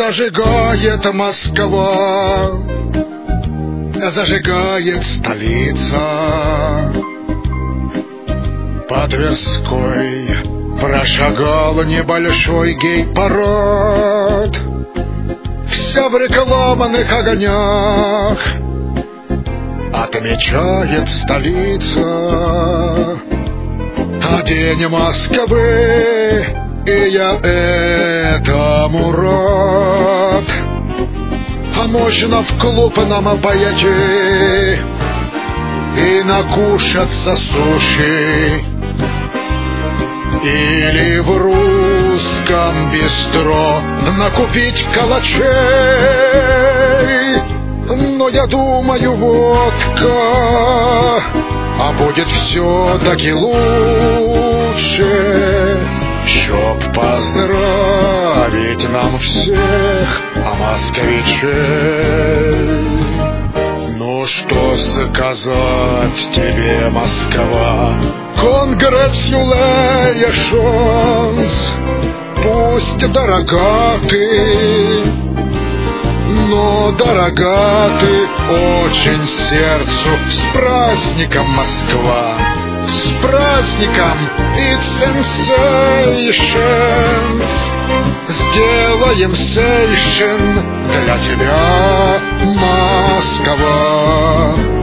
Зажигает Москва, зажигает столица. По Тверской прошагал небольшой гей-парад. Вся в рекламных огнях отмечает столица. А день Москвы, и я этому рад. А можно в клуб нам пойти и накушаться суши, или в русском бистро накупить калачей. Но я думаю, водка, а будет все-таки лучше, чтоб поздравить нам всех, москвичей. Ну что сказать тебе, Москва? Congratulations, пусть дорога ты, но дорога ты очень сердцу. С праздником, Москва, с праздником, it's sensations. Сделаем сейшен для тебя, Москва.